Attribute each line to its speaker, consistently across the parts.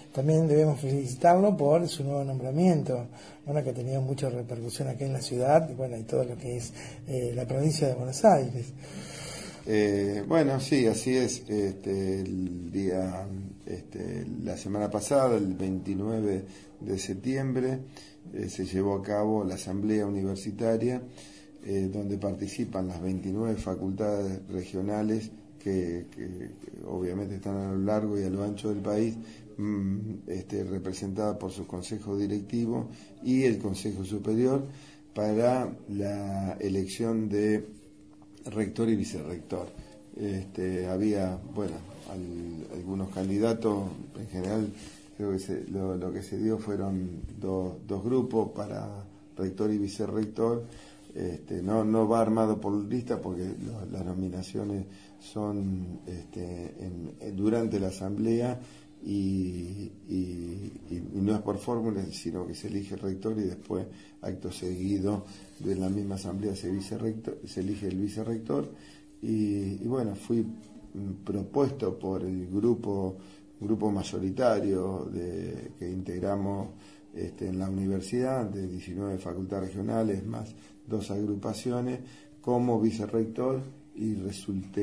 Speaker 1: también debemos felicitarlo por su nuevo nombramiento, bueno, que ha tenido mucha repercusión aquí en la ciudad, y bueno, y todo lo que es la provincia de Buenos Aires.
Speaker 2: Bueno, sí, así es. La semana pasada, el 29 de septiembre, se llevó a cabo la asamblea universitaria, donde participan las 29 facultades regionales que obviamente están a lo largo y a lo ancho del país, representadas por su consejo directivo y el consejo superior, para la elección de rector y vicerrector. Había, bueno, algunos candidatos. En general creo que lo que se dio fueron dos grupos para rector y vicerrector. No va armado por lista, porque las nominaciones son durante la asamblea, y no es por fórmula, sino que se elige el rector y después, acto seguido de la misma asamblea, se elige el vicerrector. Y bueno, fui propuesto por el grupo mayoritario que integramos en la universidad, de 19 facultades regionales más 2 agrupaciones, como vicerrector, y resultó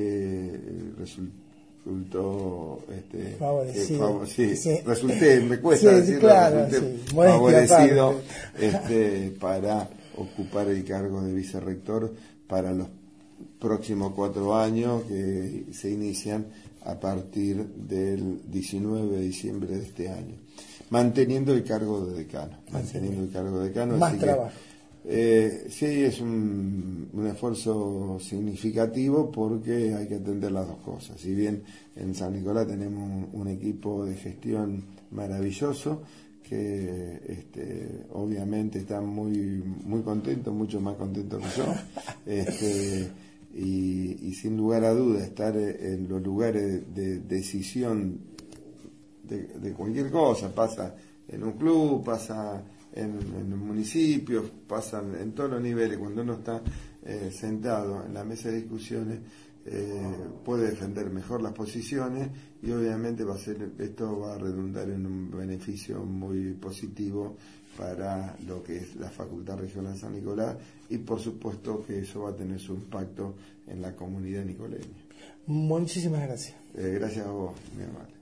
Speaker 1: favorecido.
Speaker 2: Resulté, me cuesta decirlo,
Speaker 1: claro,
Speaker 2: favorecido para ocupar el cargo de vicerrector para los próximos 4 años, que se inician a partir del 19 de diciembre de este año, manteniendo el cargo de decano.
Speaker 1: Más
Speaker 2: Así
Speaker 1: trabajo.
Speaker 2: Sí, es un esfuerzo significativo, porque hay que atender las dos cosas. Si bien en San Nicolás tenemos un equipo de gestión maravilloso, que obviamente están muy contentos, mucho más contentos que yo, y sin lugar a duda, estar en los lugares de decisión de cualquier cosa, pasa en un club, pasa en los municipios, pasan en todos los niveles. Cuando uno está sentado en la mesa de discusiones, puede defender mejor las posiciones, y obviamente esto va a redundar en un beneficio muy positivo para lo que es la Facultad Regional San Nicolás, y por supuesto que eso va a tener su impacto en la comunidad nicoleña.
Speaker 1: Muchísimas gracias.
Speaker 2: Gracias a vos, mi hermano.